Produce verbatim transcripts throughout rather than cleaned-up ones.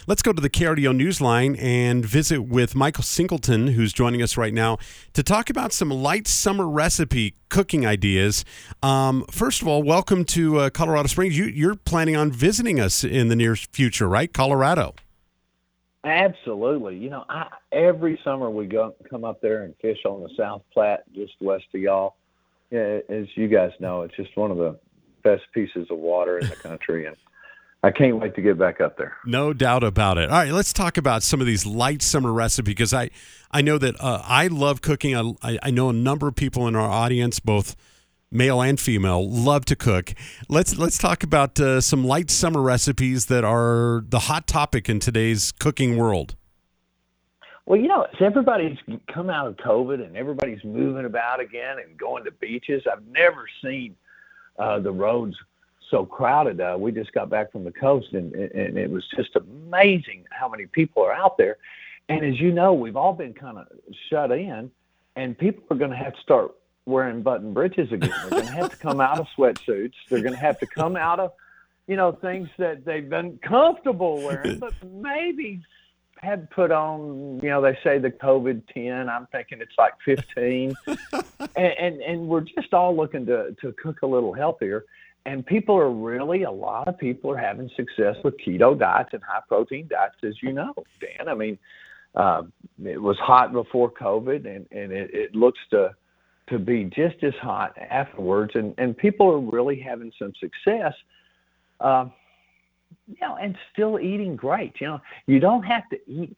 Let's go to the K R D O Newsline and visit with Michael Singleton, who's joining us right now, to talk about some light summer recipe cooking ideas. Um, first of all, welcome to uh, Colorado Springs. You, you're planning on visiting us in the near future, right? Colorado. Absolutely. You know, I, every summer we go come up there and fish on the South Platte, just west of y'all. Yeah, as you guys know, it's just one of the best pieces of water in the country, and I can't wait to get back up there. No doubt about it. All right, let's talk about some of these light summer recipes, because I, I know that uh, I love cooking. I, I know a number of people in our audience, both male and female, love to cook. Let's let's talk about uh, some light summer recipes that are the hot topic in today's cooking world. Well, you know, as everybody's come out of COVID and everybody's moving about again and going to beaches, I've never seen uh, the roads so crowded. Uh, we just got back from the coast, and, and it was just amazing how many people are out there. And as you know, we've all been kind of shut in, and people are going to have to start wearing button britches again. They're going to have to come out of sweatsuits. They're going to have to come out of, you know, things that they've been comfortable wearing, but maybe had put on, you know, they say the COVID ten. I'm thinking it's like fifteen. and, and and we're just all looking to, to cook a little healthier. And people are really, a lot of people are having success with keto diets and high-protein diets, as you know, Dan. I mean, uh, it was hot before COVID, and, and it, it looks to to be just as hot afterwards, and, and people are really having some success, uh, you know, and still eating great. You know, you don't have to eat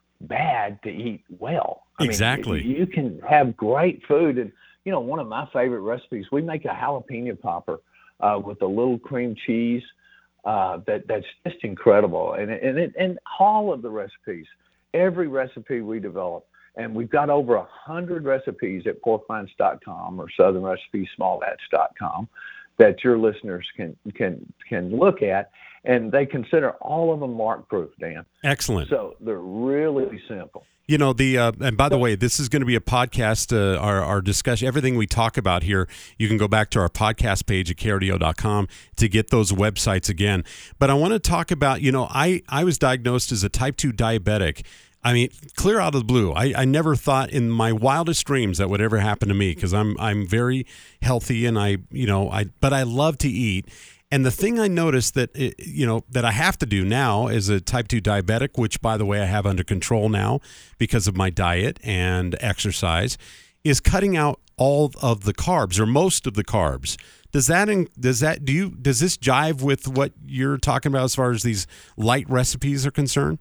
bad to eat well. I Exactly. mean, you can have great food, and, you know, one of my favorite recipes, we make a jalapeno popper uh, with a little cream cheese uh, that that's just incredible, and and it, and all of the recipes, every recipe we develop. And we've got over one hundred recipes at pork rinds dot com or southern recipes small batch dot com that your listeners can can can look at, and they consider all of them mark-proof, Dan. Excellent. So they're really simple. You know, the uh, and by the way, this is going to be a podcast, uh, our, our discussion, everything we talk about here, you can go back to our podcast page at K R D O dot com to get those websites again. But I want to talk about, you know, I, I was diagnosed as a type two diabetic. I mean, clear out of the blue. I, I never thought in my wildest dreams that would ever happen to me, because I'm I'm very healthy, and I you know I but I love to eat. And the thing I noticed that it, you know that I have to do now as a type two diabetic, which by the way I have under control now because of my diet and exercise, is cutting out all of the carbs, or most of the carbs. Does that does that do you does this jive with what you're talking about as far as these light recipes are concerned?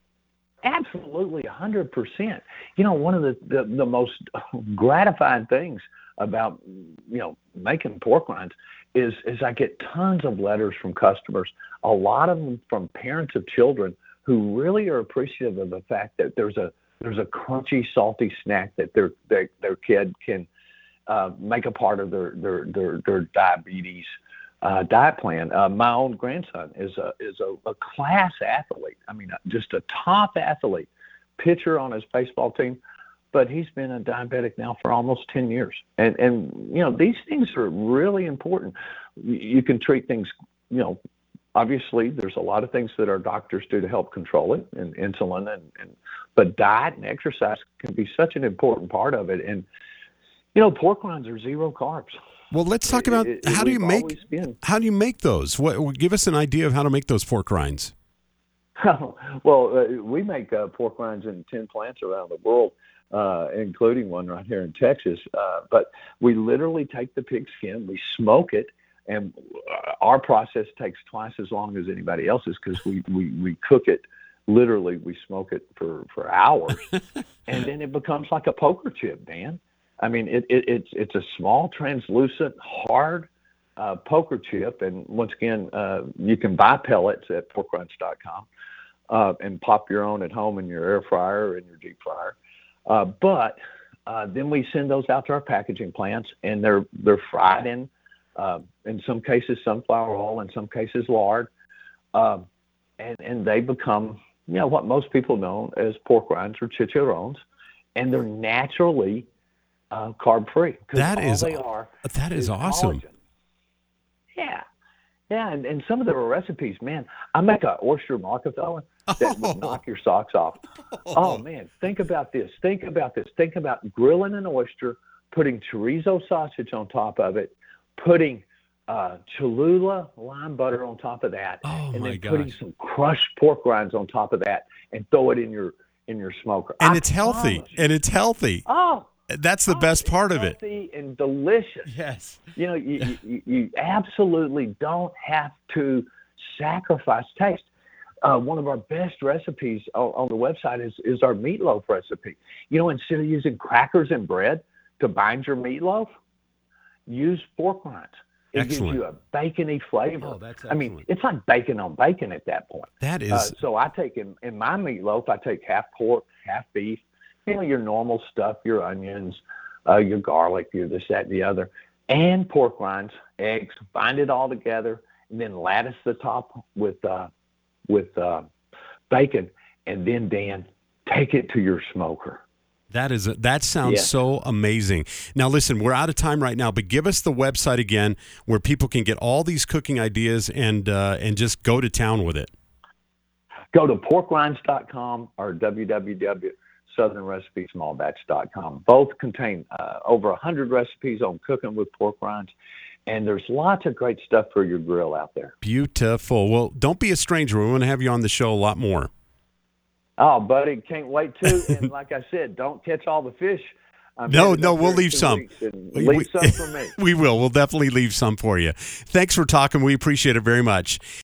Absolutely, one hundred percent. You know, one of the, the, the most gratifying things about, you know, making pork rinds is, is I get tons of letters from customers, a lot of them from parents of children who really are appreciative of the fact that there's a there's a crunchy, salty snack that their their, their kid can uh, make a part of their their their, their diabetes Uh, diet plan. Uh, my own grandson is a is a, a class athlete. I mean, just a top athlete, pitcher on his baseball team, but he's been a diabetic now for almost ten years. And and you know, these things are really important. You can treat things. You know, obviously, there's a lot of things that our doctors do to help control it, and insulin, and, and but diet and exercise can be such an important part of it. And you know, pork rinds are zero carbs. Well, let's talk about it, it, how do you make been. how do you make those? What, give us an idea of how to make those pork rinds. Well, uh, we make uh, pork rinds in ten plants around the world, uh, including one right here in Texas. Uh, but we literally take the pig skin, we smoke it, and our process takes twice as long as anybody else's, because we, we, we cook it. Literally, we smoke it for, for hours, and then it becomes like a poker chip, Dan. I mean, it, it, it's it's a small, translucent, hard uh, poker chip. And once again, uh, you can buy pellets at pork rinds dot com uh, and pop your own at home in your air fryer or in your deep fryer. Uh, but uh, then we send those out to our packaging plants, and they're they're fried in, uh, in some cases, sunflower oil, in some cases, lard. Uh, and, and they become, you know, what most people know as pork rinds or chicharrones. And they're naturally Uh, carb free. That is they are. That is, is awesome. Collagen. Yeah, yeah, and, and some of the recipes, man. I make a oyster marketella. that would knock your socks off. Oh, man, think about this. Think about this. Think about grilling an oyster, putting chorizo sausage on top of it, putting uh, Cholula lime butter on top of that, Oh, and my then gosh. putting some crushed pork rinds on top of that, and throw it in your in your smoker. And I it's healthy. promise you. And it's healthy. Oh, That's the oh, best it's part of it. healthy and delicious. Yes. You know, you, you, you absolutely don't have to sacrifice taste. Uh, one of our best recipes on, on the website is, is our meatloaf recipe. You know, instead of using crackers and bread to bind your meatloaf, use pork rinds. It Excellent. gives you a bacony flavor. Oh, that's I mean, excellent. it's like bacon on bacon at that point. That is Uh, so I take in, in my meatloaf, I take half pork, half beef, you know, your normal stuff, your onions, uh, your garlic, your this, that, and the other, and pork rinds, eggs, bind it all together, and then lattice the top with uh, with uh, bacon, and then, Dan, take it to your smoker. That is a, that sounds Yes. so amazing. Now, listen, we're out of time right now, but give us the website again where people can get all these cooking ideas and uh, and just go to town with it. Go to pork rinds dot com or w w w dot southern recipe small batch dot com. Both contain uh, over one hundred recipes on cooking with pork rinds, and there's lots of great stuff for your grill out there. Beautiful. Well, don't be a stranger. We want to have you on the show a lot more. Oh, buddy, can't wait to. And like I said, don't catch all the fish. I'm No, headed no, up we'll there in leave two some. weeks, and We- leave we- some for me. We will. We'll definitely leave some for you. Thanks for talking. We appreciate it very much.